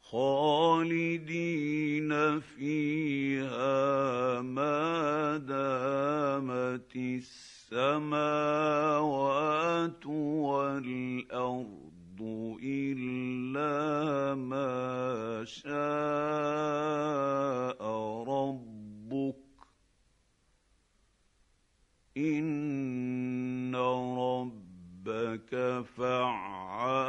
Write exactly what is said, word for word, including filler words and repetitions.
خالدين فيها ما دامت السماوات والأرض إلا ما شاء ربك إن ربك فعال